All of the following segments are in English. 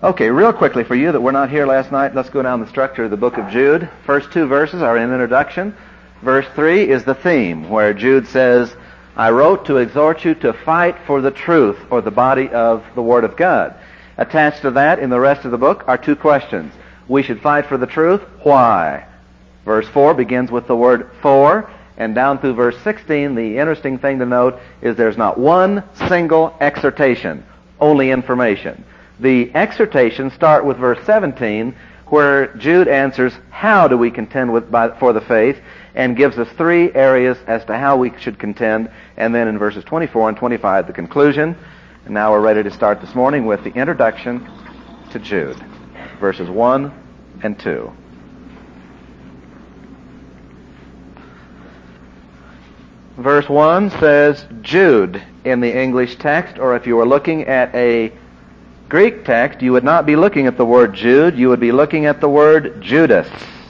Okay, real quickly for you that were not here last night, let's go down the structure of the book of Jude. First two verses are an introduction. Verse 3 is the theme, where Jude says, I wrote to exhort you to fight for the truth, or the body of the Word of God. Attached to that in the rest of the book are two questions. We should fight for the truth. Why? Verse 4 begins with the word for, and down through verse 16, the interesting thing to note is there's not one single exhortation, only information. The exhortations start with verse 17, where Jude answers, how do we contend for the faith, and gives us three areas as to how we should contend, and then in verses 24 and 25, the conclusion. And now we're ready to start this morning with the introduction to Jude, verses 1 and 2. Verse 1 says, Jude in the English text, or if you were looking at a Greek text, you would not be looking at the word Jude, you would be looking at the word Judas.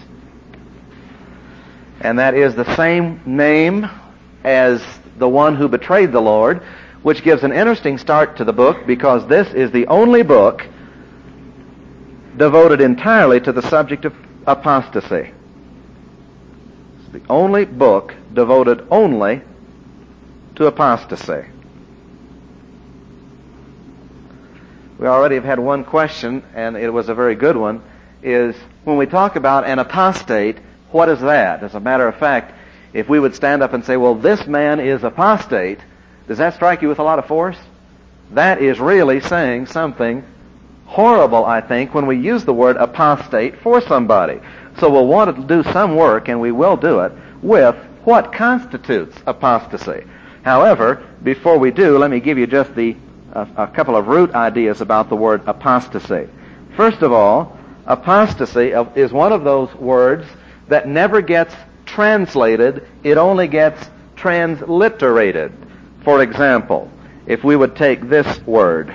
And that is the same name as the one who betrayed the Lord, which gives an interesting start to the book, because this is the only book devoted entirely to the subject of apostasy. It's the only book devoted only to apostasy. We already have had one question, and it was a very good one, is when we talk about an apostate, what is that? As a matter of fact, if we would stand up and say, well, this man is apostate, does that strike you with a lot of force? That is really saying something horrible, I think, when we use the word apostate for somebody. So we'll want to do some work, and we will do it, with what constitutes apostasy. However, before we do, let me give you just a couple of root ideas about the word apostasy. First of all, apostasy is one of those words that never gets translated, it only gets transliterated. For example, if we would take this word,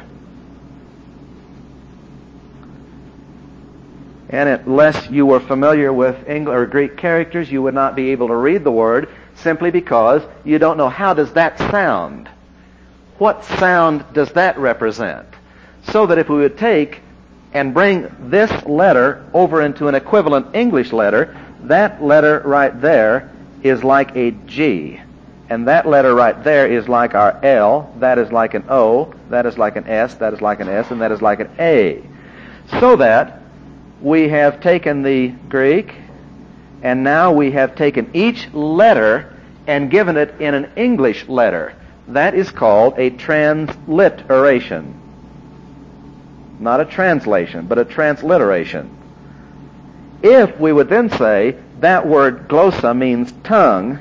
and unless you were familiar with English or Greek characters, you would not be able to read the word simply because you don't know how does that sound. What sound does that represent? So that if we would take and bring this letter over into an equivalent English letter, that letter right there is like a G. And that letter right there is like our L, that is like an O, that is like an S, that is like an S, and that is like an A. So that we have taken the Greek, and now we have taken each letter and given it in an English letter. That is called a transliteration. Not a translation, but a transliteration. If we would then say that word glossa means tongue,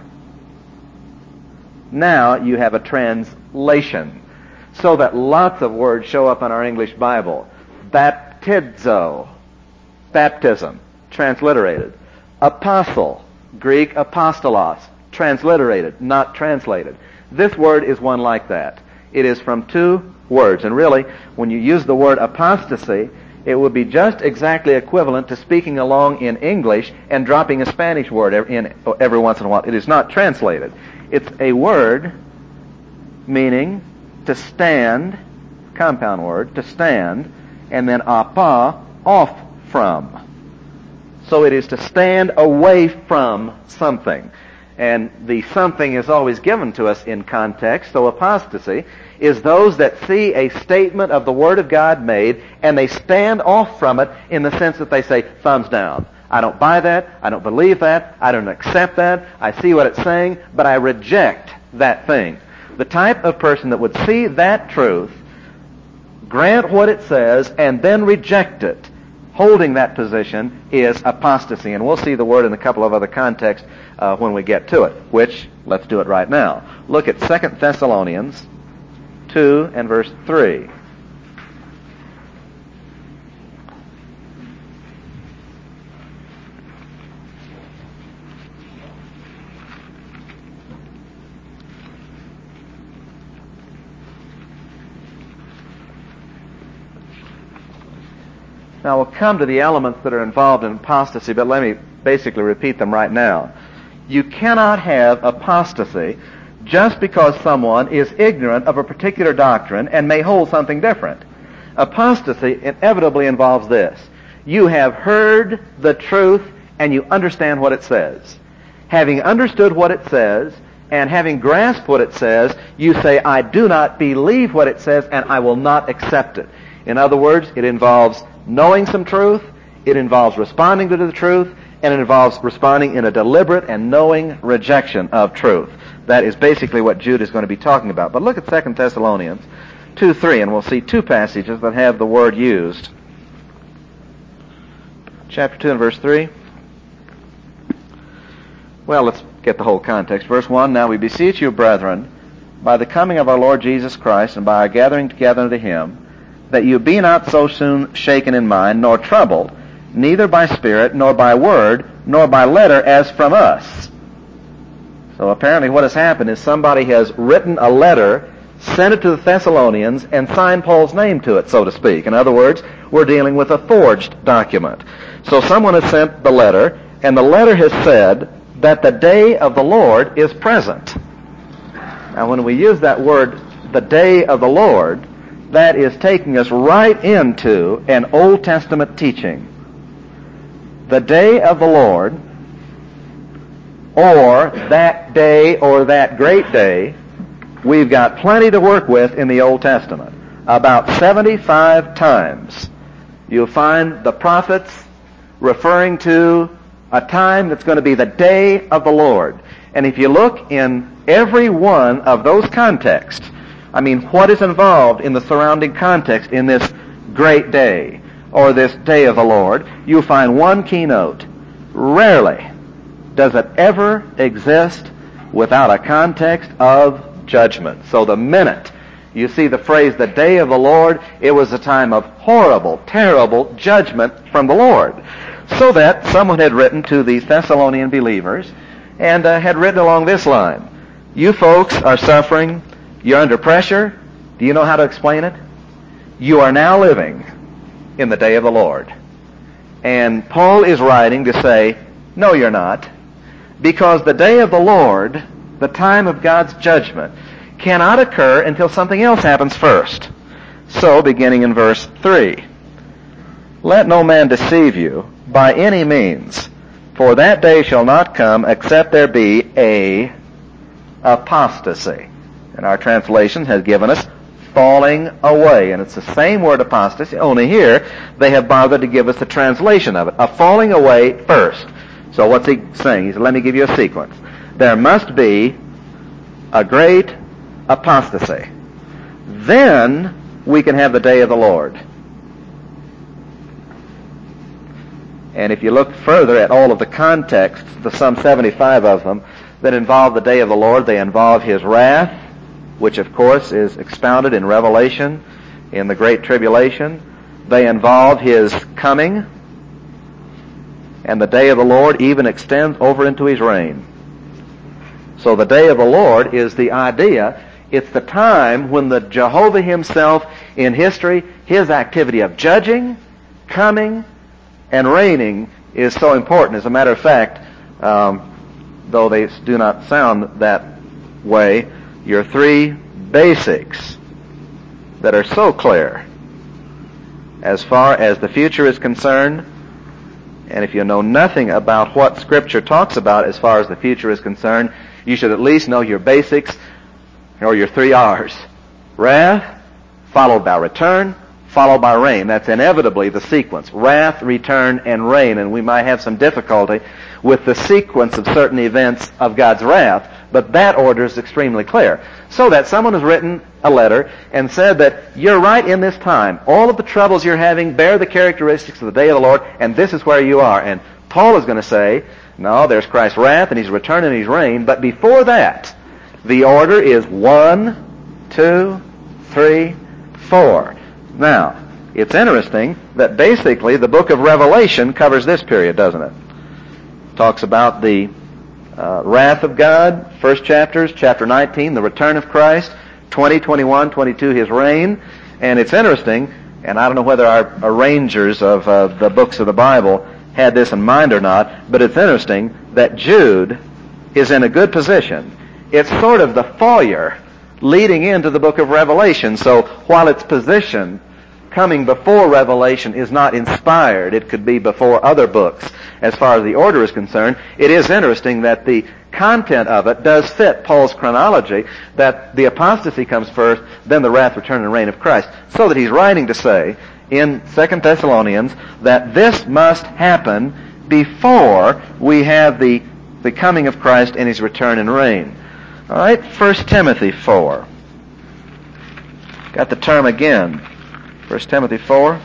now you have a translation. So that lots of words show up in our English Bible. Baptizo, baptism, transliterated. Apostle, Greek apostolos, transliterated, not translated. This word is one like that. It is from two words. And really, when you use the word apostasy, it would be just exactly equivalent to speaking along in English and dropping a Spanish word in every once in a while. It is not translated. It's a word meaning to stand, compound word, to stand, and then apa, off from. So it is to stand away from something. And the something is always given to us in context. So apostasy is those that see a statement of the Word of God made, and they stand off from it in the sense that they say, thumbs down. I don't buy that. I don't believe that. I don't accept that. I see what it's saying, but I reject that thing. The type of person that would see that truth, grant what it says, and then reject it, holding that position, is apostasy. And we'll see the word in a couple of other contexts when we get to it, which, let's do it right now. Look at 2 Thessalonians 2 and verse 3. Now we'll come to the elements that are involved in apostasy, but let me basically repeat them right now. You cannot have apostasy just because someone is ignorant of a particular doctrine and may hold something different. Apostasy inevitably involves this. You have heard the truth and you understand what it says. Having understood what it says and having grasped what it says, you say, I do not believe what it says and I will not accept it. In other words, it involves knowing some truth, it involves responding to the truth, and it involves responding in a deliberate and knowing rejection of truth. That is basically what Jude is going to be talking about. But look at 2 Thessalonians 2:3, and we'll see two passages that have the word used. Chapter 2 and verse 3. Well, let's get the whole context. Verse 1, Now we beseech you, brethren, by the coming of our Lord Jesus Christ, and by our gathering together unto him, that you be not so soon shaken in mind, nor troubled, neither by spirit, nor by word, nor by letter, as from us. So apparently what has happened is somebody has written a letter, sent it to the Thessalonians, and signed Paul's name to it, so to speak. In other words, we're dealing with a forged document. So someone has sent the letter, and the letter has said that the day of the Lord is present. Now when we use that word, the day of the Lord, that is taking us right into an Old Testament teaching. The day of the Lord, or that day, or that great day, we've got plenty to work with in the Old Testament. About 75 times you'll find the prophets referring to a time that's going to be the day of the Lord. And if you look in every one of those contexts, I mean, what is involved in the surrounding context in this great day, or this day of the Lord, you'll find one keynote. Rarely does it ever exist without a context of judgment. So the minute you see the phrase, the day of the Lord, it was a time of horrible, terrible judgment from the Lord. So that someone had written to the Thessalonian believers and had written along this line, you folks are suffering, you're under pressure, do you know how to explain it? You are now living in the day of the Lord. And Paul is writing to say, no, you're not, because the day of the Lord, the time of God's judgment, cannot occur until something else happens first. So, beginning in verse 3, let no man deceive you by any means, for that day shall not come except there be a apostasy. And our translation has given us falling away. And it's the same word apostasy, only here they have bothered to give us the translation of it. A falling away first. So what's he saying? He said, let me give you a sequence. There must be a great apostasy. Then we can have the day of the Lord. And if you look further at all of the contexts, the some 75 of them, that involve the day of the Lord, they involve his wrath, which of course is expounded in Revelation in the Great Tribulation. They involve his coming, and the day of the Lord even extends over into his reign. So the day of the Lord is the idea. It's the time when the Jehovah himself in history, his activity of judging, coming, and reigning is so important. As a matter of fact, though they do not sound that way, your three basics that are so clear as far as the future is concerned, and if you know nothing about what Scripture talks about as far as the future is concerned, you should at least know your basics, or your three R's. Wrath, followed by return, followed by reign. That's inevitably the sequence. Wrath, return, and reign. And we might have some difficulty with the sequence of certain events of God's wrath, but that order is extremely clear. So that someone has written a letter and said that you're right in this time. All of the troubles you're having bear the characteristics of the day of the Lord, and this is where you are. And Paul is going to say, no, there's Christ's wrath and his return and his reign, but before that, the order is 1, 2, 3, 4. Now, it's interesting that basically the book of Revelation covers this period, doesn't it? Talks about the wrath of God, first chapters, chapter 19, the return of Christ, 20, 21, 22, his reign. And it's interesting, and I don't know whether our arrangers of the books of the Bible had this in mind or not, but it's interesting that Jude is in a good position. It's sort of the foyer leading into the book of Revelation. So while its position coming before Revelation is not inspired. It could be before other books as far as the order is concerned. It is interesting that the content of it does fit Paul's chronology, that the apostasy comes first, then the wrath, return, and reign of Christ. So that he's writing to say in 2 Thessalonians that this must happen before we have the coming of Christ and his return and reign. All right, 1 Timothy 4. Got the term again. 1 Timothy 4.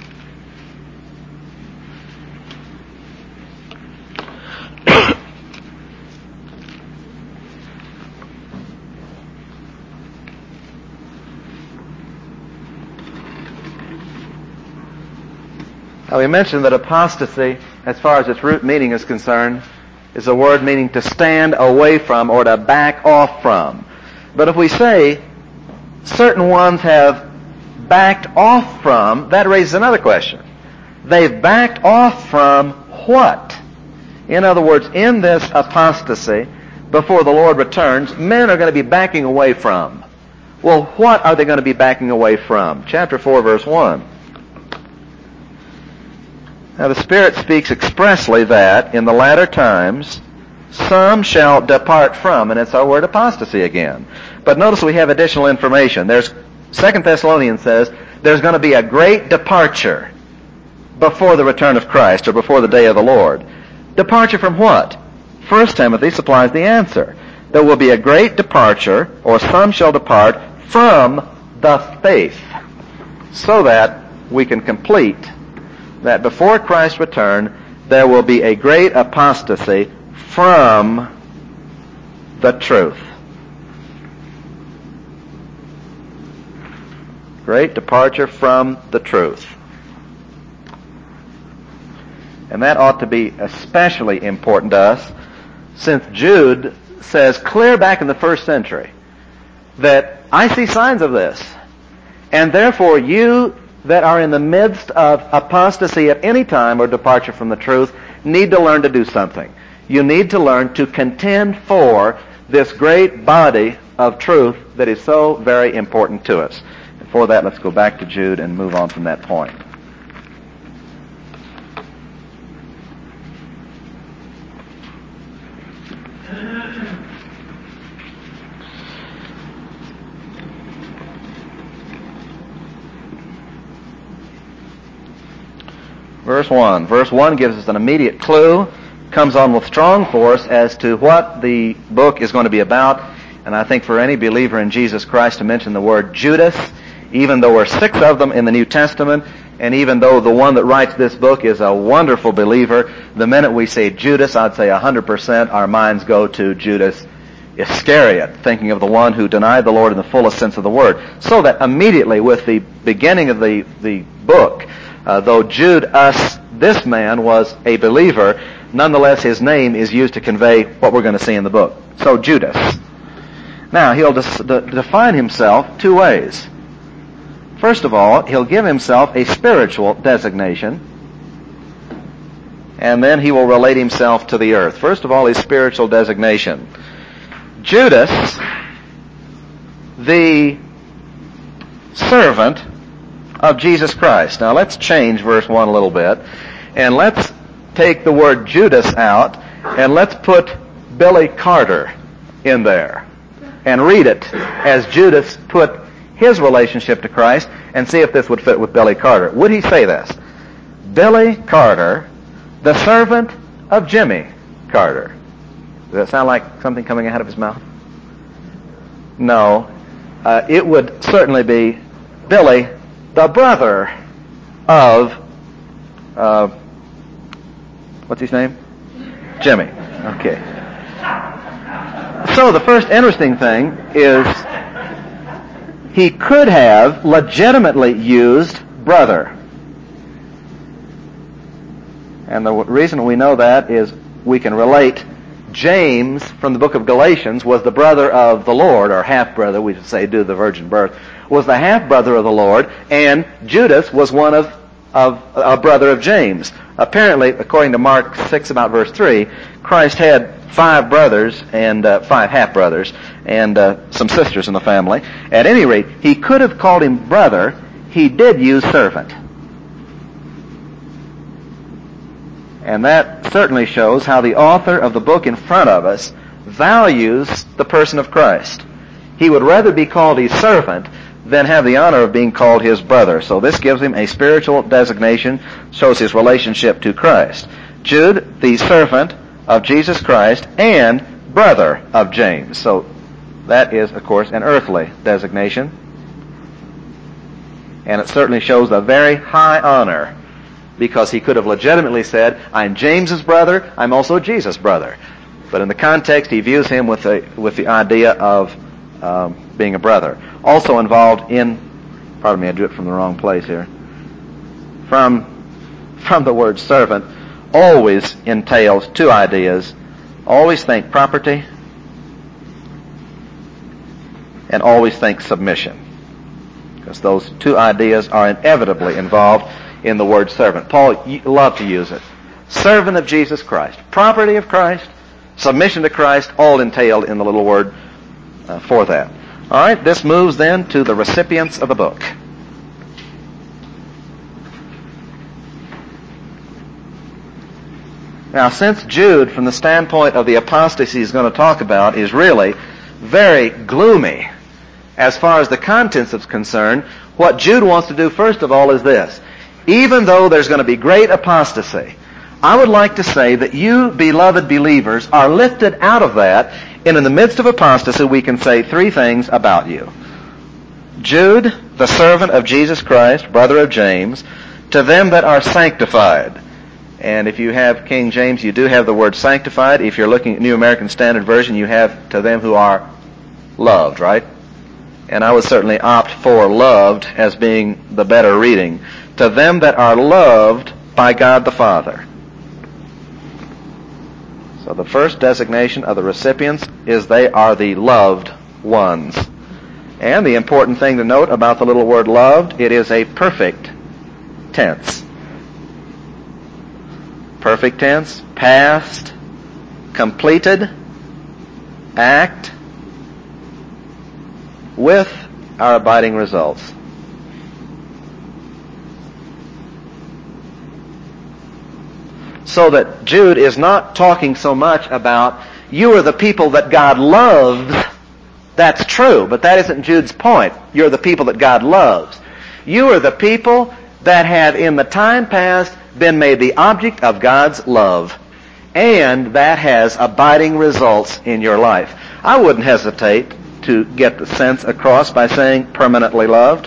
Now, we mentioned that apostasy, as far as its root meaning is concerned, is a word meaning to stand away from or to back off from. But if we say certain ones have backed off from, that raises another question. They've backed off from what? In other words, in this apostasy, before the Lord returns, men are going to be backing away from. Well, what are they going to be backing away from? Chapter 4, verse 1. Now the Spirit speaks expressly that in the latter times some shall depart from, and it's our word apostasy again. But notice we have additional information. 2 Thessalonians says there's going to be a great departure before the return of Christ or before the day of the Lord. Departure from what? 1 Timothy supplies the answer. There will be a great departure, or some shall depart from the faith, so that we can complete that before Christ's return, there will be a great apostasy from the truth. Great departure from the truth. And that ought to be especially important to us, since Jude says clear back in the first century that I see signs of this, and therefore you that are in the midst of apostasy at any time or departure from the truth need to learn to do something. You need to learn to contend for this great body of truth that is so very important to us. And for that, let's go back to Jude and move on from that point. Verse 1. Verse 1 gives us an immediate clue, comes on with strong force as to what the book is going to be about. And I think for any believer in Jesus Christ to mention the word Judas, even though there are 6 of them in the New Testament, and even though the one that writes this book is a wonderful believer, the minute we say Judas, I'd say 100% our minds go to Judas Iscariot, thinking of the one who denied the Lord in the fullest sense of the word. So that immediately with the beginning of the book, though Jude, this man was a believer, nonetheless his name is used to convey what we're going to see in the book. So Judas. Now he'll define himself 2 ways. First of all, he'll give himself a spiritual designation, and then he will relate himself to the earth. First of all, his spiritual designation. Judas, the servant of Jesus Christ. Now let's change verse 1 a little bit, and let's take the word Judas out, and let's put Billy Carter in there, and read it as Judas put his relationship to Christ, and see if this would fit with Billy Carter. Would he say this? Billy Carter, the servant of Jimmy Carter. Does that sound like something coming out of his mouth? No. It would certainly be Billy, the brother of, what's his name? Jimmy. Okay. So the first interesting thing is he could have legitimately used brother. And the reason we know that is we can relate James from the book of Galatians was the brother of the Lord, or half-brother, we should say, due to the virgin birth, was the half-brother of the Lord, and Judas was one of a brother of James. Apparently, according to Mark 6, about verse 3, Christ had 5 brothers and 5 half-brothers and some sisters in the family. At any rate, he could have called him brother, he did use servant. And that certainly shows how the author of the book in front of us values the person of Christ. He would rather be called his servant than have the honor of being called his brother. So this gives him a spiritual designation, shows his relationship to Christ. Jude, the servant of Jesus Christ and brother of James. So that is, of course, an earthly designation. And it certainly shows a very high honor, because he could have legitimately said, I'm James's brother, I'm also Jesus' brother. But in the context, he views him with the idea of being a brother. Also involved in, pardon me, I drew it from the wrong place here. From the word servant always entails two ideas. Always think property and always think submission. Because those two ideas are inevitably involved in the word servant. Paul loved to use it. Servant of Jesus Christ. Property of Christ. Submission to Christ. All entailed in the little word for that. All right, this moves then to the recipients of the book. Now, since Jude, from the standpoint of the apostasy he's going to talk about, is really very gloomy as far as the contents is concerned, what Jude wants to do first of all is this. Even though there's going to be great apostasy, I would like to say that you, beloved believers, are lifted out of that, and in the midst of apostasy we can say three things about you. Jude, the servant of Jesus Christ, brother of James, to them that are sanctified. And if you have King James, you do have the word sanctified. If you're looking at New American Standard Version, you have to them who are loved, right? And I would certainly opt for loved as being the better reading. To them that are loved by God the Father. So the first designation of the recipients is they are the loved ones. And the important thing to note about the little word loved, it is a perfect tense. Perfect tense, past, completed, act, with our abiding results. So that Jude is not talking so much about, you are the people that God loves. That's true, but that isn't Jude's point. You're the people that God loves. You are the people that have in the time past been made the object of God's love. And that has abiding results in your life. I wouldn't hesitate to get the sense across by saying permanently loved.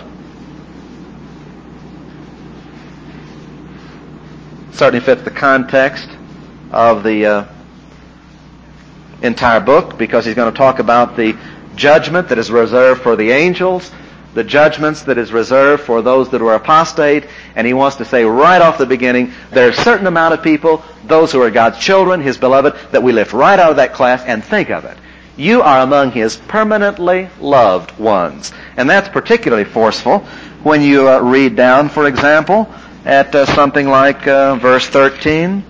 Certainly fits the context of the entire book, because he's going to talk about the judgment that is reserved for the angels, the judgments that is reserved for those that were apostate, and he wants to say right off the beginning, there are a certain amount of people, those who are God's children, His beloved, that we lift right out of that class, and think of it. You are among His permanently loved ones. And that's particularly forceful when you read down, for example, at something like verse 13.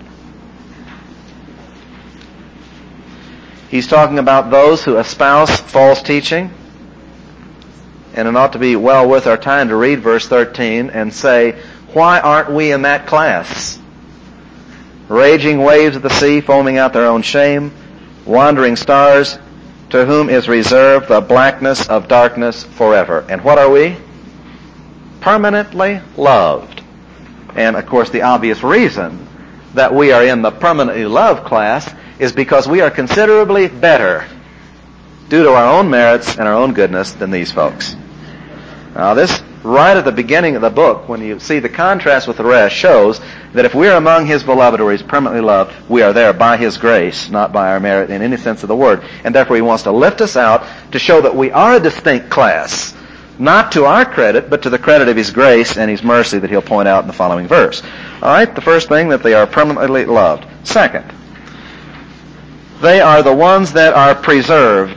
He's talking about those who espouse false teaching. And it ought to be well worth our time to read verse 13 and say, why aren't we in that class? Raging waves of the sea, foaming out their own shame, wandering stars, to whom is reserved the blackness of darkness forever. And what are we? Permanently loved. And, of course, the obvious reason that we are in the permanently loved class is because we are considerably better due to our own merits and our own goodness than these folks. Now, this, right at the beginning of the book, when you see the contrast with the rest, shows that if we are among His beloved or He's permanently loved, we are there by His grace, not by our merit in any sense of the word. And therefore He wants to lift us out to show that we are a distinct class, not to our credit, but to the credit of His grace and His mercy that He'll point out in the following verse. All right, the first thing, that they are permanently loved. Second, they are the ones that are preserved.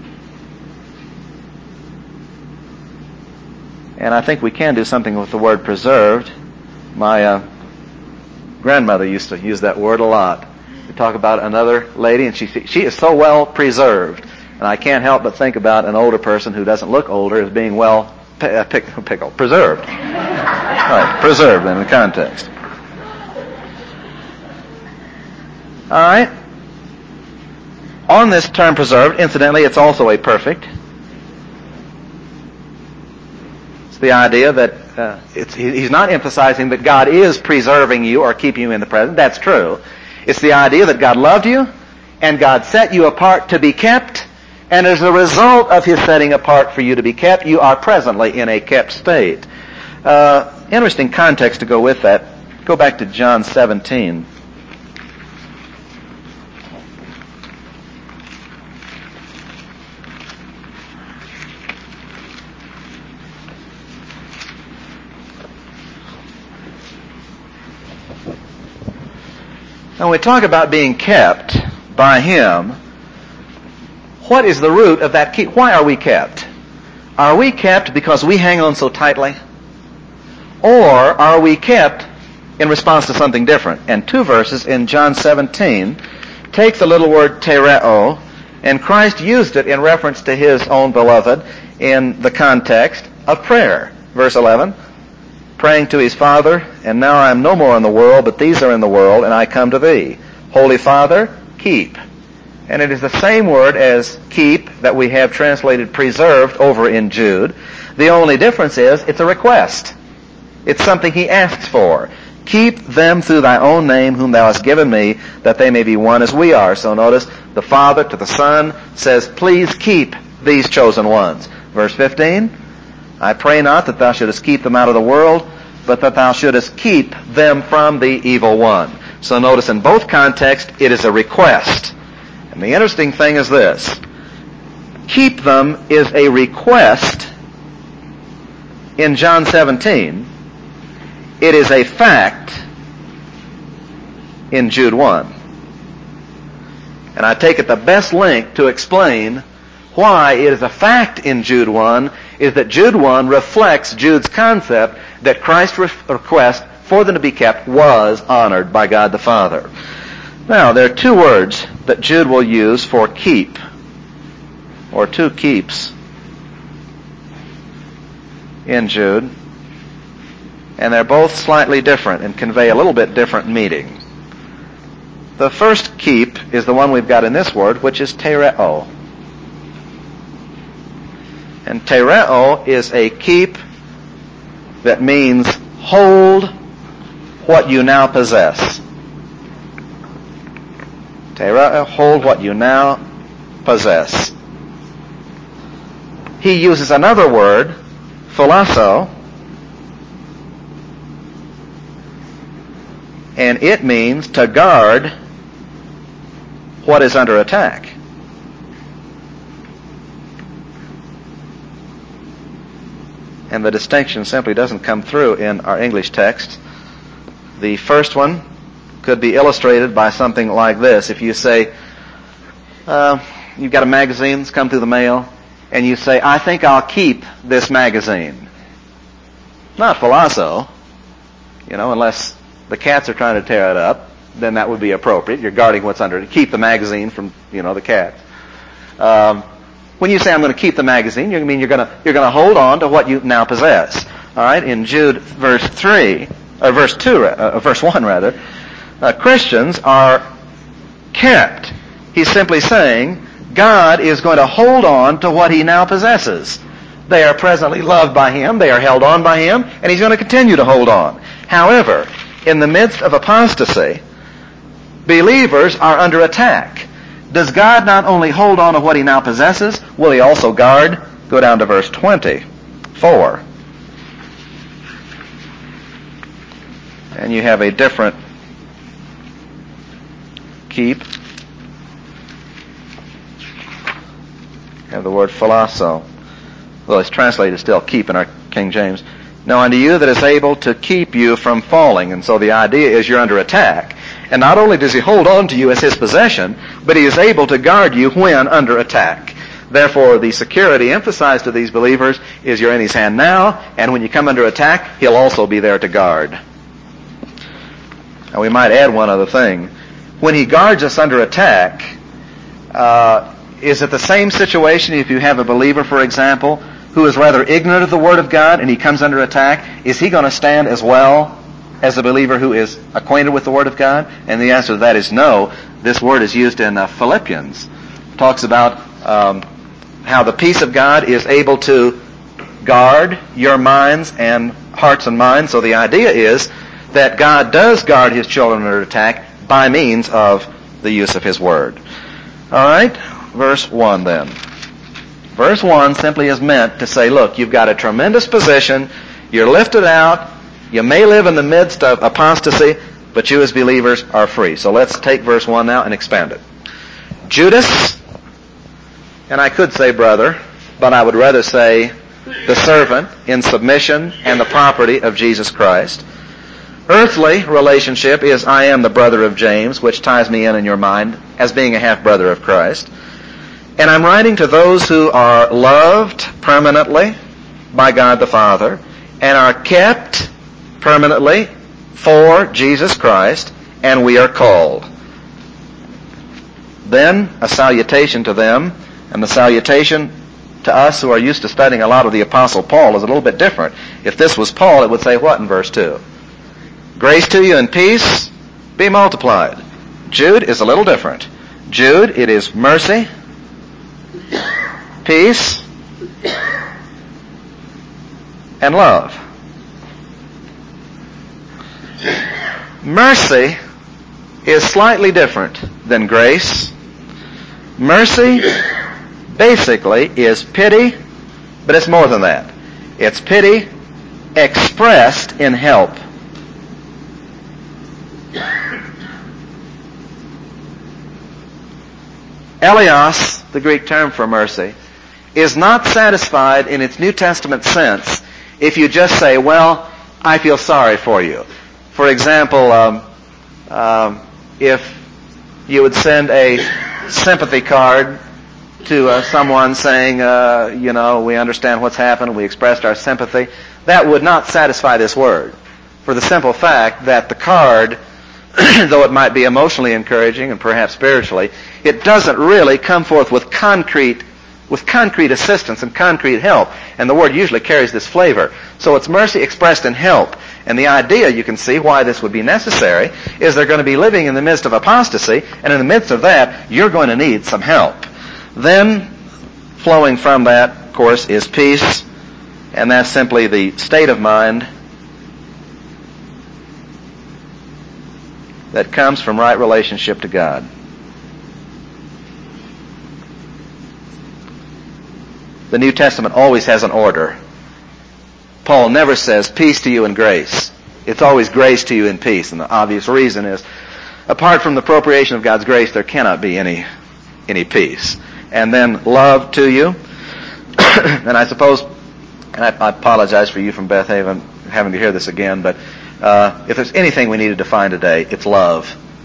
And I think we can do something with the word preserved. My grandmother used to use that word a lot. We talk about another lady, and she is so well preserved. And I can't help but think about an older person who doesn't look older as being well Preserved. All right, preserved in the context. All right. On this term preserved, incidentally, it's also a perfect. It's the idea that he's not emphasizing that God is preserving you or keeping you in the present. That's true. It's the idea that God loved you and God set you apart to be kept, and as a result of His setting apart for you to be kept, you are presently in a kept state. Interesting context to go with that. Go back to John 17. Now, when we talk about being kept by Him, what is the root of that keep? Why are we kept? Are we kept because we hang on so tightly? Or are we kept in response to something different? And two verses in John 17 take the little word tereo, and Christ used it in reference to His own beloved in the context of prayer. Verse 11, praying to His Father, and now I am no more in the world, but these are in the world, and I come to Thee. Holy Father, keep. And it is the same word as keep that we have translated preserved over in Jude. The only difference is it's a request. It's something He asks for. Keep them through Thy own name whom Thou hast given me, that they may be one as we are. So notice the Father to the Son says, please keep these chosen ones. Verse 15, I pray not that Thou shouldest keep them out of the world, but that Thou shouldest keep them from the evil one. So notice in both contexts, it is a request. And the interesting thing is this. Keep them is a request in John 17. It is a fact in Jude 1. And I take it the best link to explain why it is a fact in Jude 1 is that Jude 1 reflects Jude's concept that Christ's request for them to be kept was honored by God the Father. Now, there are two words that Jude will use for keep, or two keeps in Jude, and they're both slightly different and convey a little bit different meaning. The first keep is the one we've got in this word, which is tereo. And tereo is a keep that means hold what you now possess. Tereo, hold what you now possess. He uses another word, philasso, and it means to guard what is under attack. And the distinction simply doesn't come through in our English text. The first one could be illustrated by something like this. If you say, you've got a magazine that's come through the mail, and you say, I think I'll keep this magazine. Not philasso, unless the cats are trying to tear it up, then that would be appropriate. You're guarding what's under it. Keep the magazine from, the cats. When you say I'm going to keep the magazine, you mean you're going to hold on to what you now possess. All right, in Jude verse 1 Christians are kept. He's simply saying God is going to hold on to what He now possesses. They are presently loved by Him, they are held on by Him, and He's going to continue to hold on. However, in the midst of apostasy, believers are under attack. Does God not only hold on to what He now possesses, will He also guard? Go down to verse 24. And you have a different keep. You have the word philasso. Well, it's translated still keep in our King James. Now unto you that is able to keep you from falling. And so the idea is you're under attack. And not only does He hold on to you as His possession, but He is able to guard you when under attack. Therefore, the security emphasized to these believers is you're in His hand now, and when you come under attack, He'll also be there to guard. Now we might add one other thing. When He guards us under attack, is it the same situation if you have a believer, for example, who is rather ignorant of the Word of God and he comes under attack, is he going to stand as well as a believer who is acquainted with the Word of God? And the answer to that is no. This word is used in Philippians. It talks about how the peace of God is able to guard your minds and hearts and minds. So the idea is that God does guard His children under attack by means of the use of His Word. All right, verse 1 then. Verse 1 simply is meant to say, look, you've got a tremendous position, you're lifted out, you may live in the midst of apostasy, but you as believers are free. So let's take verse 1 now and expand it. Judas, and I could say brother, but I would rather say the servant in submission and the property of Jesus Christ. Earthly relationship is I am the brother of James, which ties me in your mind as being a half-brother of Christ. And I'm writing to those who are loved permanently by God the Father and are kept permanently for Jesus Christ, and we are called. Then a salutation to them, and the salutation to us who are used to studying a lot of the Apostle Paul is a little bit different. If this was Paul, it would say what in verse 2? Grace to you and peace be multiplied. Jude is a little different. Jude, it is mercy, peace, and love. Mercy is slightly different than grace. Mercy basically is pity, but it's more than that. It's pity expressed in help. Eleos, the Greek term for mercy, is not satisfied in its New Testament sense if you just say, well, I feel sorry for you. For example, if you would send a sympathy card to someone saying, we understand what's happened, we expressed our sympathy, that would not satisfy this word. For the simple fact that the card, though it might be emotionally encouraging and perhaps spiritually, it doesn't really come forth with concrete assistance and concrete help. And the word usually carries this flavor. So it's mercy expressed in help. And the idea, you can see why this would be necessary, is they're going to be living in the midst of apostasy, and in the midst of that, you're going to need some help. Then, flowing from that, of course, is peace, and that's simply the state of mind that comes from right relationship to God. The New Testament always has an order. Paul never says, peace to you and grace. It's always grace to you and peace. And the obvious reason is, apart from the appropriation of God's grace, there cannot be any peace. And then love to you. And I suppose, and I apologize for you from Beth Haven having to hear this again, but if there's anything we need to define today, it's love.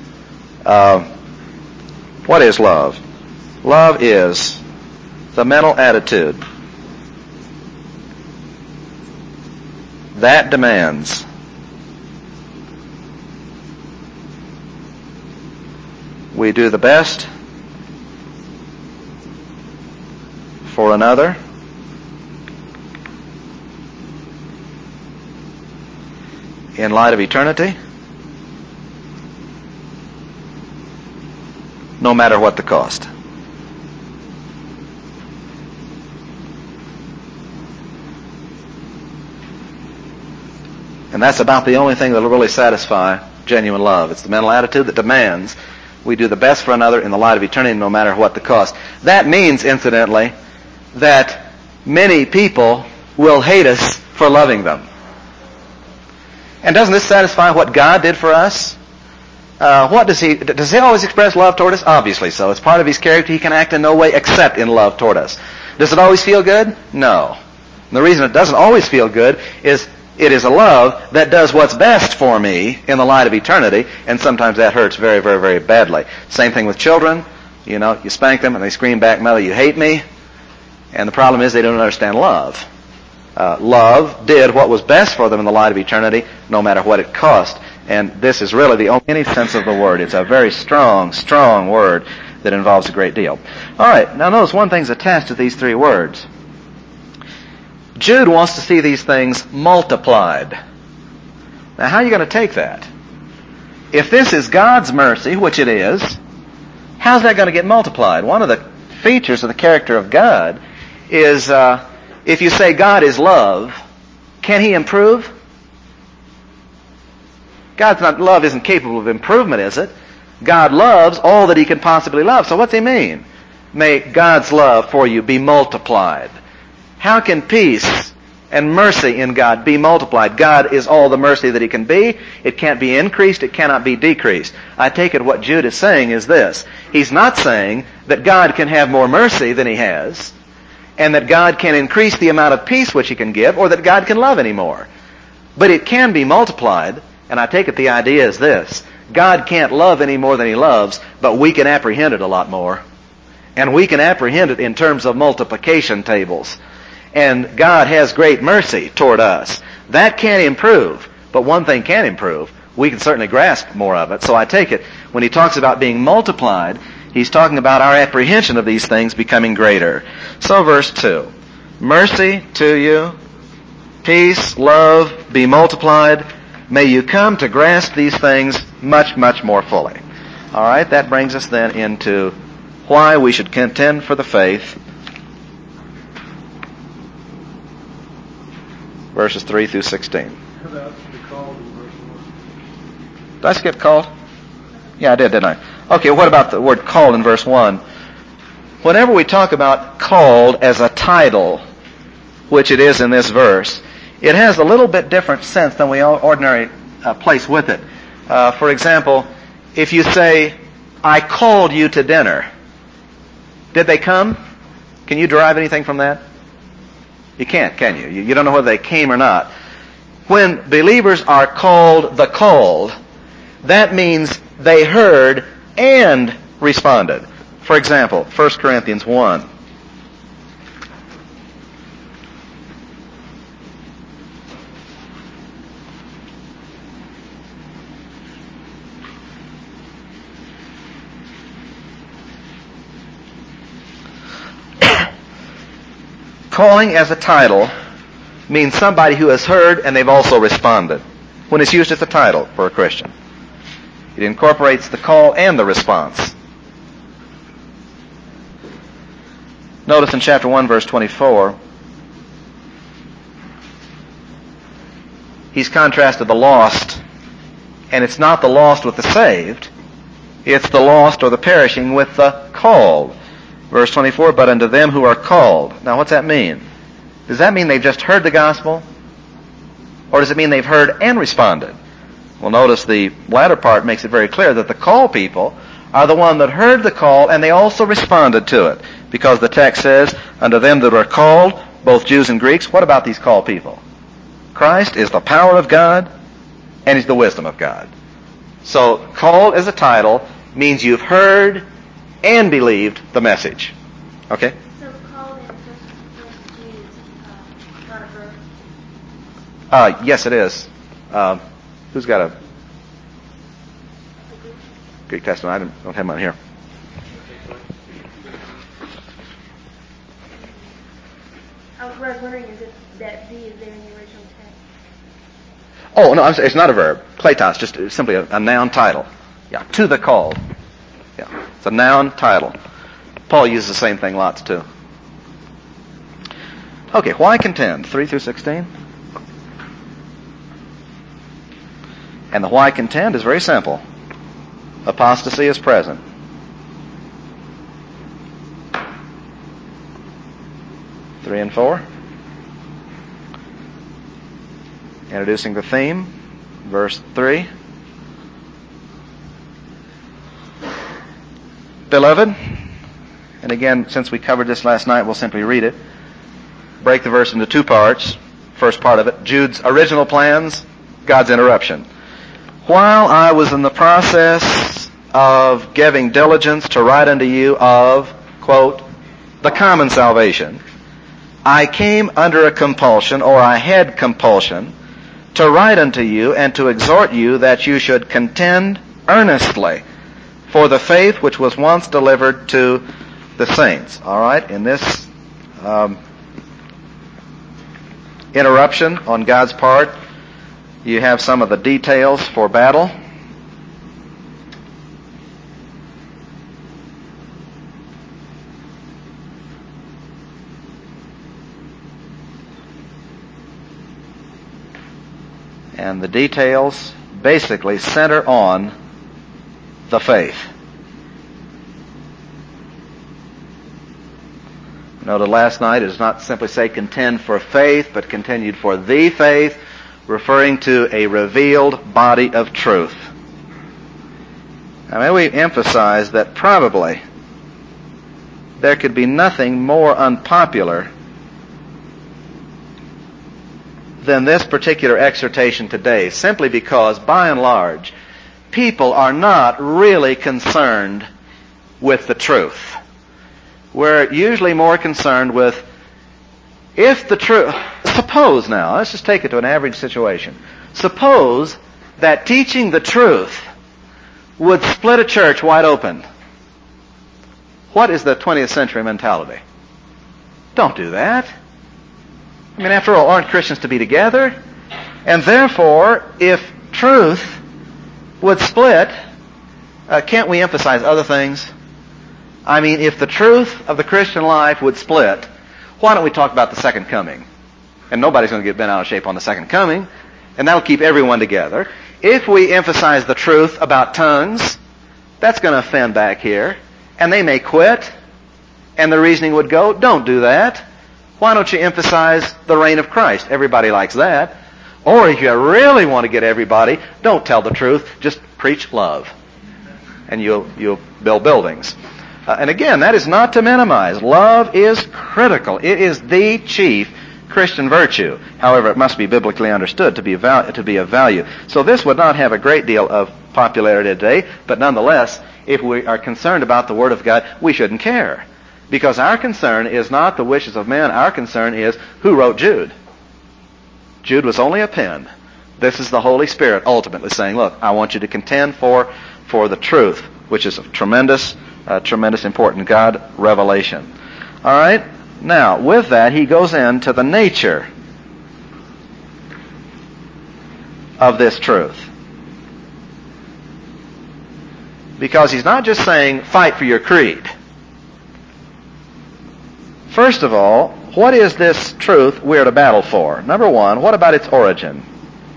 What is love? Love is the mental attitude that demands we do the best for another in light of eternity, no matter what the cost. And that's about the only thing that will really satisfy genuine love. It's the mental attitude that demands we do the best for another in the light of eternity, no matter what the cost. That means, incidentally, that many people will hate us for loving them. And doesn't this satisfy what God did for us? Does he always express love toward us? Obviously so. It's part of his character. He can act in no way except in love toward us. Does it always feel good? No. And the reason it doesn't always feel good is it is a love that does what's best for me in the light of eternity, and sometimes that hurts very, very, very badly. Same thing with children. You spank them and they scream back, "Mother, you hate me." And the problem is they don't understand love. Love did what was best for them in the light of eternity, no matter what it cost. And this is really the only sense of the word. It's a very strong, strong word that involves a great deal. All right, now notice one thing's attached to these three words. Jude wants to see these things multiplied. Now, how are you going to take that? If this is God's mercy, which it is, how's that going to get multiplied? One of the features of the character of God is if you say God is love, can He improve? Love isn't capable of improvement, is it? God loves all that He can possibly love. So what's He mean? May God's love for you be multiplied. How can peace and mercy in God be multiplied? God is all the mercy that He can be. It can't be increased. It cannot be decreased. I take it what Jude is saying is this. He's not saying that God can have more mercy than He has, and that God can increase the amount of peace which He can give, or that God can love anymore. But it can be multiplied, and I take it the idea is this. God can't love any more than He loves, but we can apprehend it a lot more. And we can apprehend it in terms of multiplication tables. And God has great mercy toward us. That can't improve, but one thing can improve. We can certainly grasp more of it. So I take it, when he talks about being multiplied, he's talking about our apprehension of these things becoming greater. So verse 2. Mercy to you, peace, love, be multiplied. May you come to grasp these things much, much more fully. All right, that brings us then into why we should contend for the faith. Verses 3 through 16. How about the called in verse 1? Did I skip called? Yeah, I did, didn't I? Okay, what about the word called in verse 1? Whenever we talk about called as a title, which it is in this verse, it has a little bit different sense than we ordinarily place with it. For example, if you say, I called you to dinner, did they come? Can you derive anything from that? You can't, can you? You don't know whether they came or not. When believers are called the called, that means they heard and responded. For example, 1 Corinthians 1. Calling as a title means somebody who has heard and they've also responded. When it's used as a title for a Christian, it incorporates the call and the response. Notice in chapter 1, verse 24, he's contrasted the lost, and it's not the lost with the saved, it's the lost or the perishing with the called. Verse 24, but unto them who are called. Now what's that mean? Does that mean they've just heard the gospel? Or does it mean they've heard and responded? Well, notice the latter part makes it very clear that the called people are the one that heard the call and they also responded to it. Because the text says, unto them that are called, both Jews and Greeks. What about these called people? Christ is the power of God and He's the wisdom of God. So, called as a title means you've heard and believed the message. Okay? So called in just Jews, not a verb? Yes, it is. Who's got a Greek Testament? I don't have mine here. I was wondering, is it that V is there in the original text? Oh, no, it's not a verb. Kletos, just simply a noun title. Yeah, to the called. Yeah, it's a noun title. Paul uses the same thing lots too. Okay, why contend? 3 through 16. And the why contend is very simple. Apostasy is present. Three and 4. Introducing the theme, verse 3. Beloved, and again, since we covered this last night, we'll simply read it. Break the verse into two parts. First part of it, Jude's original plans, God's interruption. While I was in the process of giving diligence to write unto you of, quote, the common salvation, I came under a compulsion, or I had compulsion, to write unto you and to exhort you that you should contend earnestly for the faith which was once delivered to the saints. All right, in this interruption on God's part. You have some of the details for battle. And the details basically center on the faith. Noted last night it does not simply say contend for faith, but continued for the faith, referring to a revealed body of truth. Now may we emphasize that probably there could be nothing more unpopular than this particular exhortation today, simply because, by and large, people are not really concerned with the truth. We're usually more concerned with if the truth... Suppose now, let's just take it to an average situation. Suppose that teaching the truth would split a church wide open. What is the 20th century mentality? Don't do that. I mean, after all, aren't Christians to be together? And therefore, if truth would split, can't we emphasize other things? I mean, if the truth of the Christian life would split, why don't we talk about the second coming? And nobody's going to get bent out of shape on the second coming, and that'll keep everyone together. If we emphasize the truth about tongues, that's going to offend back here, and they may quit, and the reasoning would go, don't do that. Why don't you emphasize the reign of Christ? Everybody likes that. Or if you really want to get everybody, don't tell the truth, just preach love. And you'll build buildings. And again, that is not to minimize. Love is critical. It is the chief Christian virtue. However, it must be biblically understood to be of value. So this would not have a great deal of popularity today, but nonetheless, if we are concerned about the Word of God, we shouldn't care. Because our concern is not the wishes of men. Our concern is who wrote Jude. Jude was only a pen. This is the Holy Spirit ultimately saying, look, I want you to contend for the truth, which is of tremendous important God revelation. All right? Now, with that, he goes into the nature of this truth. Because he's not just saying, fight for your creed. First of all, what is this truth we're to battle for? Number one, what about its origin?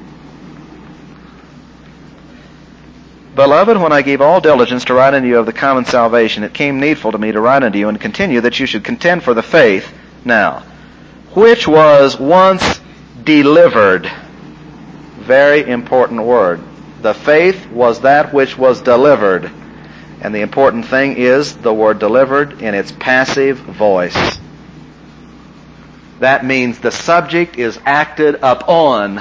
Beloved, when I gave all diligence to write unto you of the common salvation, it came needful to me to write unto you and continue that you should contend for the faith, now, which was once delivered. Very important word. The faith was that which was delivered. And the important thing is the word delivered in its passive voice. That means the subject is acted upon.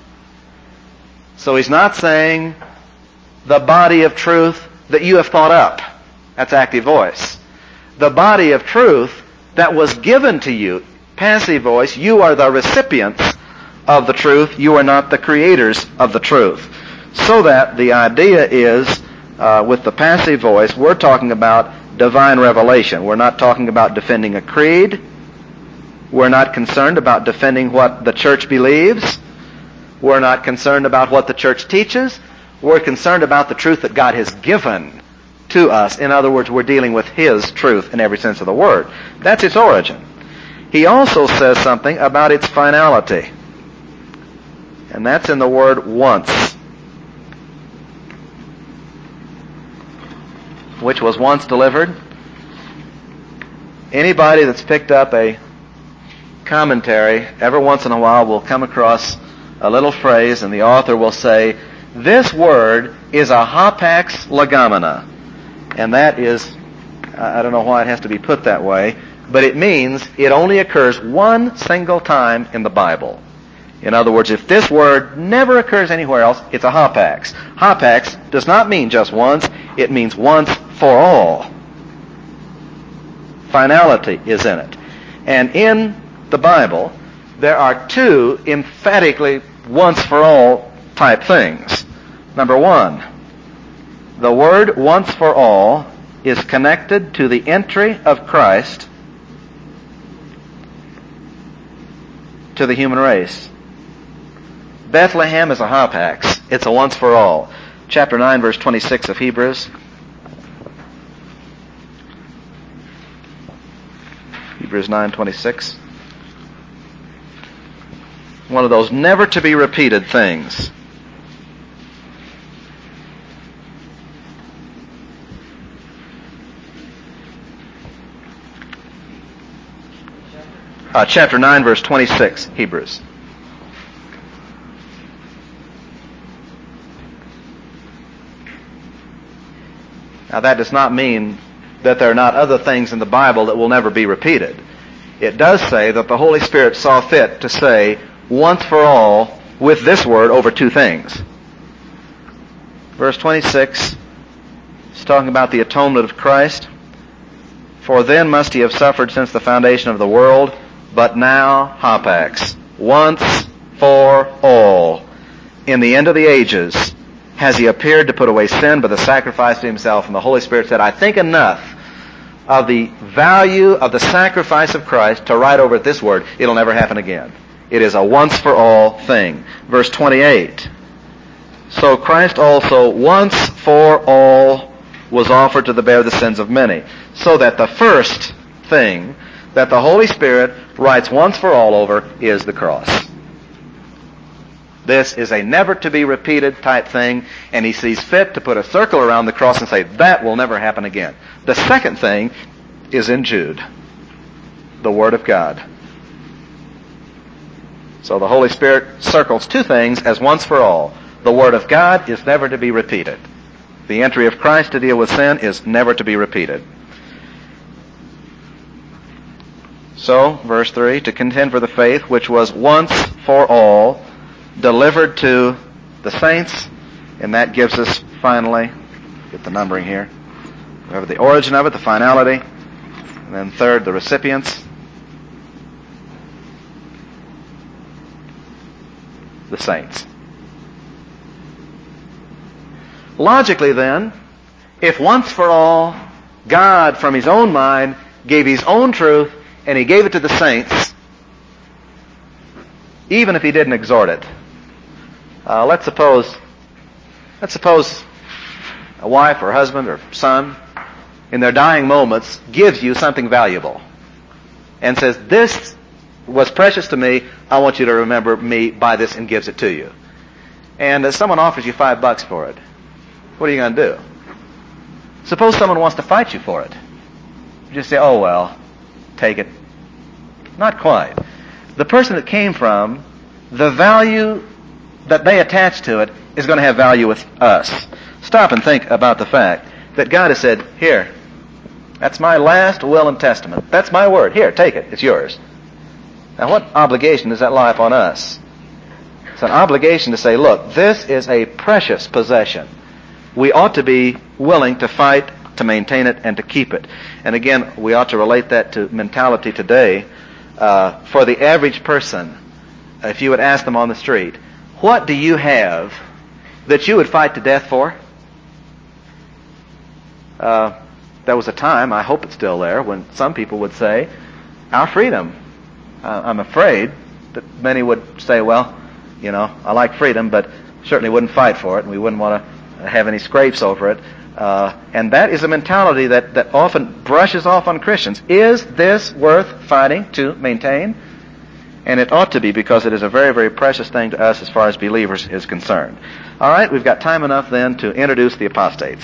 So he's not saying the body of truth that you have thought up. That's active voice. The body of truth that was given to you, passive voice, you are the recipients of the truth. You are not the creators of the truth. So that the idea is, with the passive voice, we're talking about divine revelation. We're not talking about defending a creed. We're not concerned about defending what the church believes. We're not concerned about what the church teaches. We're concerned about the truth that God has given to us. In other words, we're dealing with His truth in every sense of the word. That's its origin. He also says something about its finality. And that's in the word once. Which was once delivered. Anybody that's picked up a commentary, every once in a while will come across a little phrase, and the author will say, this word is a hapax legomena. And that is, I don't know why it has to be put that way, but it means it only occurs one single time in the Bible. In other words, if this word never occurs anywhere else, it's a hapax. Hapax does not mean just once, it means once for all. Finality is in it. And in the Bible, there are two emphatically once for all type things. Number one, the word once for all is connected to the entry of Christ to the human race. Bethlehem is a hapax. It's a once for all. Chapter 9, verse 26 of Hebrews. Hebrews 9:26. One of those never to be repeated things. Chapter 9, verse 26, Hebrews. Now that does not mean that there are not other things in the Bible that will never be repeated. It does say that the Holy Spirit saw fit to say once for all with this word over two things. Verse 26 is talking about the atonement of Christ. For then must he have suffered since the foundation of the world, but now, hapax, once for all, in the end of the ages, has he appeared to put away sin by the sacrifice of himself. And the Holy Spirit said, I think enough of the value of the sacrifice of Christ to write over this word. It'll never happen again. It is a once for all thing. Verse 28. So Christ also once for all was offered to bear the sins of many. So that the first thing that the Holy Spirit writes once for all over is the cross. This is a never to be repeated type thing, and he sees fit to put a circle around the cross and say, that will never happen again. The second thing is in Jude, the Word of God. So the Holy Spirit circles two things as once for all. The Word of God is never to be repeated. The entry of Christ to deal with sin is never to be repeated. So, verse 3, to contend for the faith which was once for all delivered to the saints, and that gives us finally, get the numbering here, we have the origin of it, the finality, and then third, the recipients, the saints. Logically then, if once for all God from his own mind gave his own truth and he gave it to the saints, even if he didn't exhort it. Let's suppose a wife or husband or son in their dying moments gives you something valuable and says, this was precious to me, I want you to remember me by this, and gives it to you. And someone offers you $5 for it. What are you going to do? Suppose someone wants to fight you for it. You just say, oh well, take it. Not quite. The person it came from, the value that they attach to it is going to have value with us. Stop and think about the fact that God has said, here, that's my last will and testament. That's my word. Here, take it. It's yours. Now what obligation does that lie upon us? It's an obligation to say, look, this is a precious possession. We ought to be willing to fight to maintain it and to keep it. And again, we ought to relate that to mentality today. For the average person, if you would ask them on the street, what do you have that you would fight to death for? There was a time, I hope it's still there, when some people would say, our freedom. I'm afraid that many would say, well, you know, I like freedom, but certainly wouldn't fight for it, and we wouldn't want to have any scrapes over it. And that is a mentality that often brushes off on Christians. Is this worth fighting to maintain? And it ought to be, because it is a very, very precious thing to us as far as believers is concerned. All right, we've got time enough then to introduce the apostates.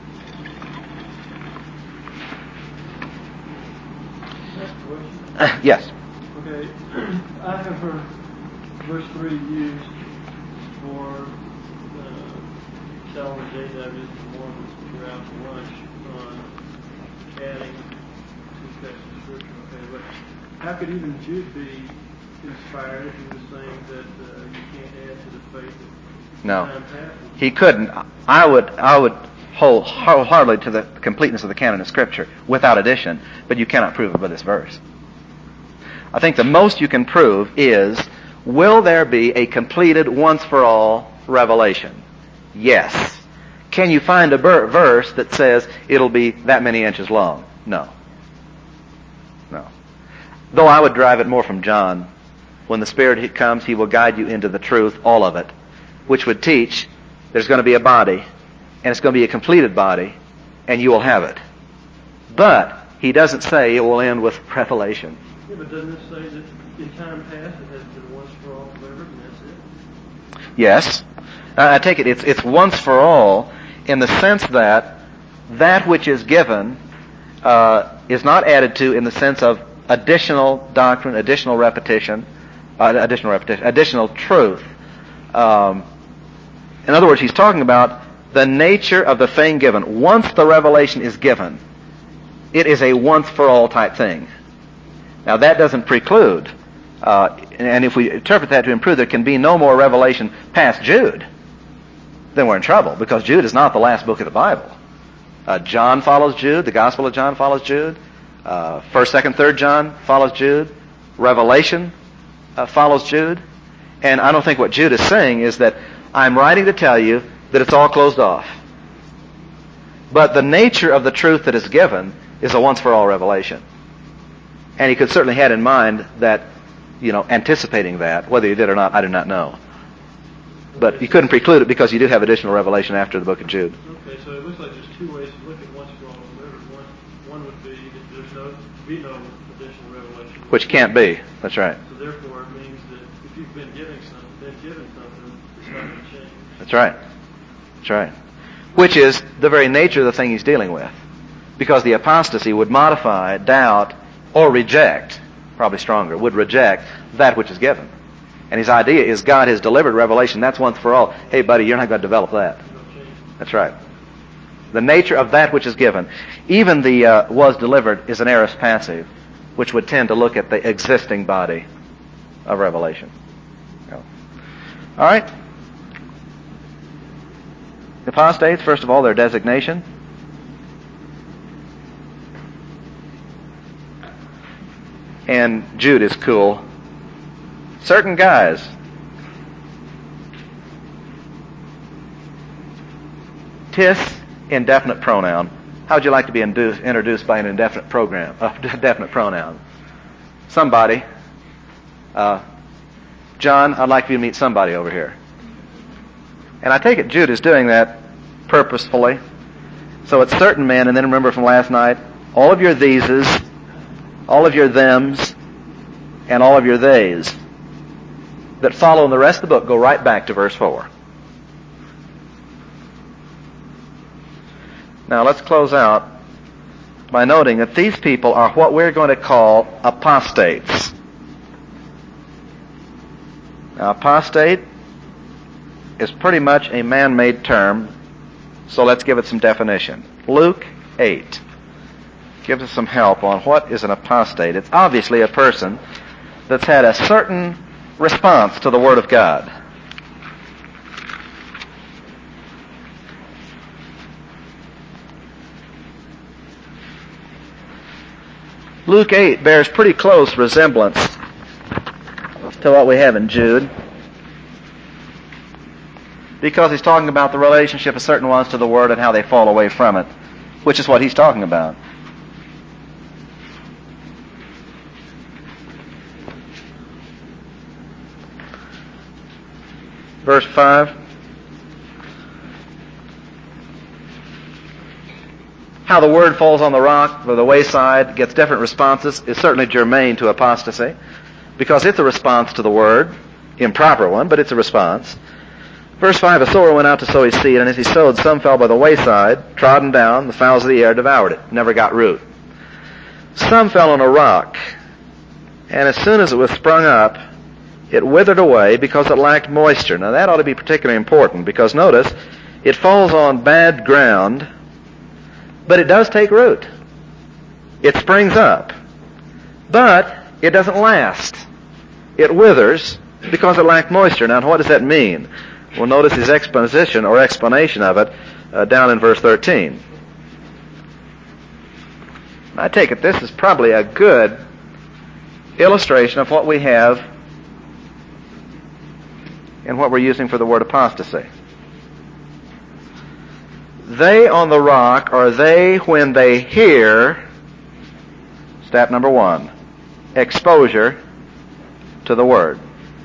Yes. Okay, I have heard verse 3 used for Calvin J.W. Mormons throughout the lunch on adding to text of Scripture. Okay, but how could even Jude be inspired if he was saying that you can't add to the faith? No, he couldn't. I would hold wholeheartedly to the completeness of the canon of Scripture without addition, but you cannot prove it by this verse. I think the most you can prove is, will there be a completed once-for-all revelation? Yes. Can you find a verse that says it'll be that many inches long? No. No. Though I would drive it more from John, when the Spirit comes, He will guide you into the truth, all of it, which would teach there's going to be a body, and it's going to be a completed body, and you will have it. But He doesn't say it will end with revelation. Yeah, but doesn't it say that in time past it has been once for all delivered, and that's it? Yes. I take it it's once for all in the sense that which is given is not added to in the sense of additional doctrine, additional truth. In other words, he's talking about the nature of the thing given. Once the revelation is given, it is a once-for-all type thing. Now, that doesn't preclude, and if we interpret that to improve, there can be no more revelation past Jude, then we're in trouble, because Jude is not the last book of the Bible. John follows Jude. The Gospel of John follows Jude. 1st, 2nd, 3rd John follows Jude. Revelation follows Jude. And I don't think what Jude is saying is that I'm writing to tell you that it's all closed off. But the nature of the truth that is given is a once-for-all revelation. And he could certainly had in mind that, anticipating that. Whether he did or not, I do not know. But you couldn't preclude it because you do have additional revelation after the book of Jude. Okay, so it looks like there's two ways to look at once for all delivered. One would be that there's no additional revelation. Which can't be. That's right. So therefore it means that if you've been given something, it's not going to change. That's right. That's right. Which is the very nature of the thing he's dealing with. Because the apostasy would modify, doubt, or reject, probably stronger, would reject that which is given. And his idea is God has delivered revelation. That's once for all. Hey, buddy, you're not going to develop that. That's right. The nature of that which is given. Even the was delivered is an aorist passive, which would tend to look at the existing body of revelation. All right. Apostates, first of all, their designation. And Jude is cool. Certain guys. Tis, indefinite pronoun. How would you like to be introduced by an indefinite definite pronoun? Somebody. John, I'd like you to meet somebody over here. And I take it Jude is doing that purposefully. So it's certain men, and then remember from last night, all of your theses, all of your thems, and all of your theys that follow in the rest of the book go right back to verse 4. Now let's close out by noting that these people are what we're going to call apostates. Now, apostate is pretty much a man-made term, so let's give it some definition. Luke 8 gives us some help on what is an apostate. It's obviously a person that's had a certain response to the Word of God. Luke 8 bears pretty close resemblance to what we have in Jude, because he's talking about the relationship of certain ones to the Word and how they fall away from it, which is what he's talking about. Verse 5. How the Word falls on the rock or the wayside, gets different responses, is certainly germane to apostasy, because it's a response to the Word, improper one, but it's a response. Verse 5, a sower went out to sow his seed, and as he sowed, some fell by the wayside, trodden down, the fowls of the air devoured it, never got root. Some fell on a rock, and as soon as it was sprung up, it withered away because it lacked moisture. Now that ought to be particularly important, because notice, it falls on bad ground, but it does take root. It springs up, but it doesn't last. It withers because it lacked moisture. Now what does that mean? Well, notice his exposition or explanation of it down in verse 13. I take it this is probably a good illustration of what we have in what we're using for the word apostasy. They on the rock are they when they hear, step number 1, exposure to the Word.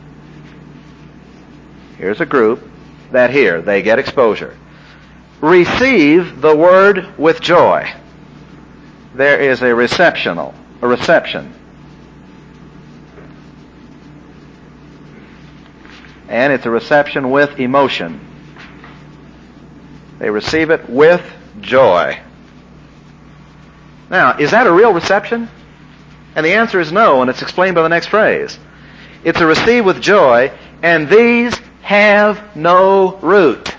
Here's a group that here, they get exposure. Receive the Word with joy. There is a reception. And it's a reception with emotion. They receive it with joy. Now, is that a real reception? And the answer is no, and it's explained by the next phrase. It's a receive with joy, and these have no root.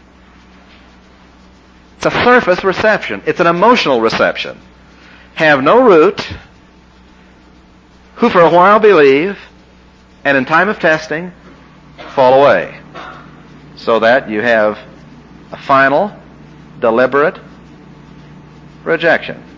It's a surface reception. It's an emotional reception. Have no root, who for a while believe, and in time of testing, fall away. So that you have a final, deliberate rejection.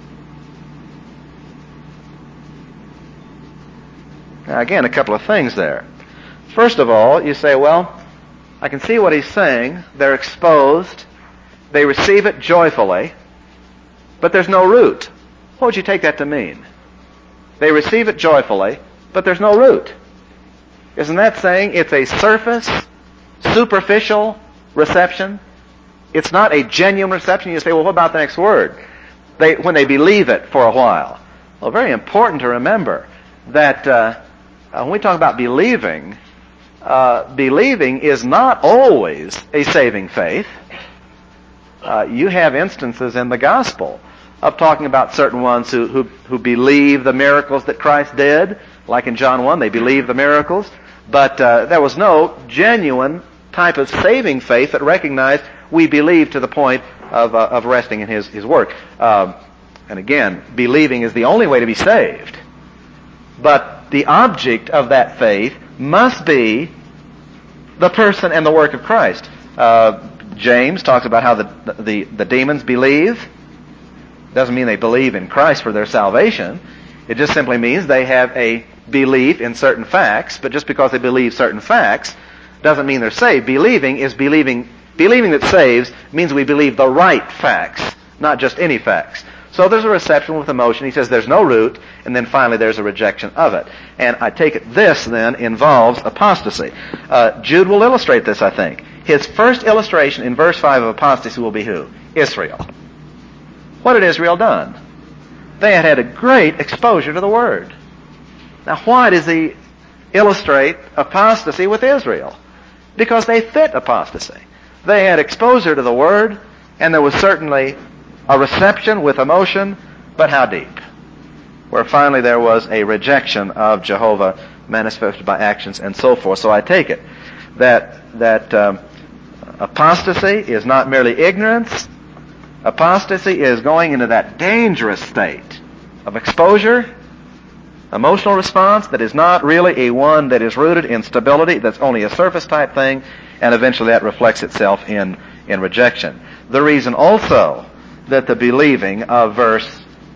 Now again, a couple of things there. First of all, you say, well, I can see what he's saying. They're exposed. They receive it joyfully. But there's no root. What would you take that to mean? They receive it joyfully, but there's no root. Isn't that saying it's a surface, superficial reception? It's not a genuine reception. You say, well, what about the next word? When they believe it for a while. Well, very important to remember that when we talk about believing, believing is not always a saving faith. You have instances in the gospel of talking about certain ones who believe the miracles that Christ did. Like in John 1, they believed the miracles. But there was no genuine type of saving faith that recognized we believe to the point of resting in His work. And again, believing is the only way to be saved. But the object of that faith must be the person and the work of Christ. James talks about how the demons believe. Doesn't mean they believe in Christ for their salvation. It just simply means they have a belief in certain facts, but just because they believe certain facts doesn't mean they're saved. Believing that saves means we believe the right facts, not just any facts. So there's a reception with emotion. He says there's no root, and then finally there's a rejection of it. And I take it this then involves apostasy. Jude will illustrate this, I think. His first illustration in verse 5 of apostasy will be who? Israel. What had Israel done? They had a great exposure to the Word. Now why does he illustrate apostasy with Israel? Because they fit apostasy. They had exposure to the Word, and there was certainly a reception with emotion, but how deep? Where finally there was a rejection of Jehovah manifested by actions and so forth. So I take it that apostasy is not merely ignorance. Apostasy is going into that dangerous state of exposure, emotional response that is not really a one that is rooted in stability, that's only a surface type thing, and eventually that reflects itself in rejection. The reason also that the believing of verse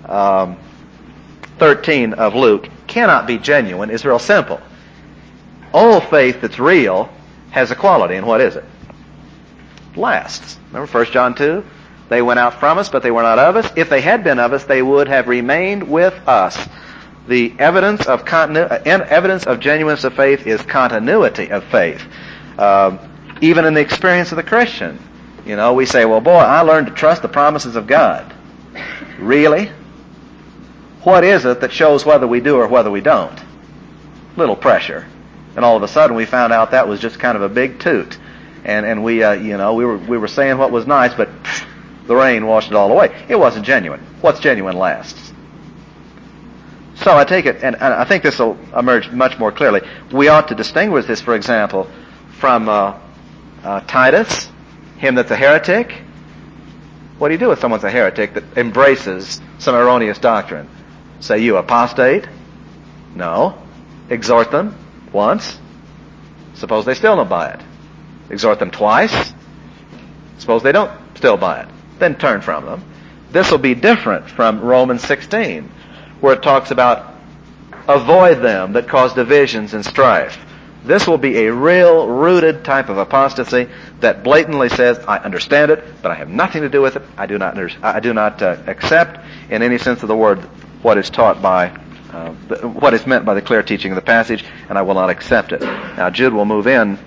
13 of Luke cannot be genuine is real simple. All faith that's real has a quality, and what is it? It lasts. Remember 1 John 2? They went out from us, but they were not of us. If they had been of us, they would have remained with us. The evidence of genuineness of faith is continuity of faith. Even in the experience of the Christian. You know, we say, well, boy, I learned to trust the promises of God. Really? What is it that shows whether we do or whether we don't? Little pressure. And all of a sudden we found out that was just kind of a big toot. And we were saying what was nice, but the rain washed it all away. It wasn't genuine. What's genuine lasts. So I take it, and I think this will emerge much more clearly. We ought to distinguish this, for example, from Titus, him that's a heretic. What do you do with someone's a heretic that embraces some erroneous doctrine? Say, you apostate? No. Exhort them once. Suppose they still don't buy it. Exhort them twice. Suppose they don't still buy it. Then turn from them. This will be different from Romans 16, where it talks about avoid them that cause divisions and strife. This will be a real rooted type of apostasy that blatantly says, I understand it, but I have nothing to do with it. I do not accept in any sense of the word what is taught by what is meant by the clear teaching of the passage, and I will not accept it. Now, Jude will move in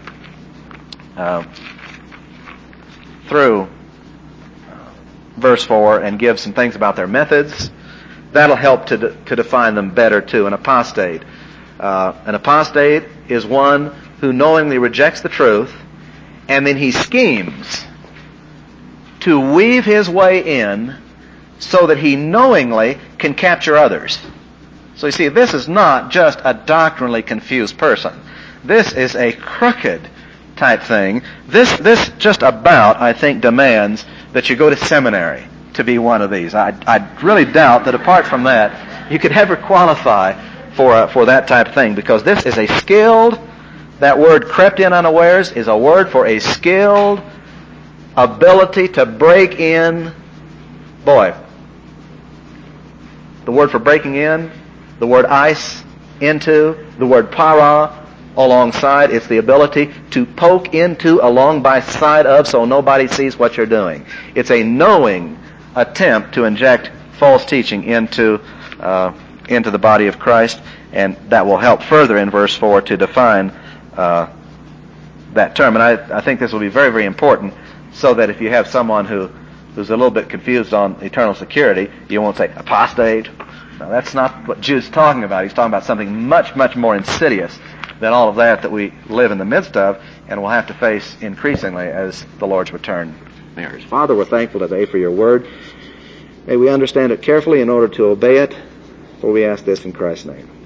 through verse 4 and give some things about their methods. That'll help to define them better, too. An apostate. An apostate is one who knowingly rejects the truth, and then he schemes to weave his way in so that he knowingly can capture others. So you see, this is not just a doctrinally confused person. This is a crooked type thing. This just about, I think, demands that you go to seminary to be one of these. I really doubt that apart from that, you could ever qualify for that type of thing, because this is a skilled, that word crept in unawares is a word for a skilled ability to break in. Boy, the word for breaking in, the word ice, into, the word para, alongside. It's the ability to poke into, along by side of, so nobody sees what you're doing. It's a knowing attempt to inject false teaching into the body of Christ, and that will help further in verse 4 to define that term. And I think this will be very, very important, so that if you have someone who's a little bit confused on eternal security, you won't say apostate. Now, that's not what Jude's talking about. He's talking about something much, much more insidious than all of that we live in the midst of and will have to face increasingly as the Lord's return nears. Father, we're thankful today for your word. May we understand it carefully in order to obey it, for we ask this in Christ's name.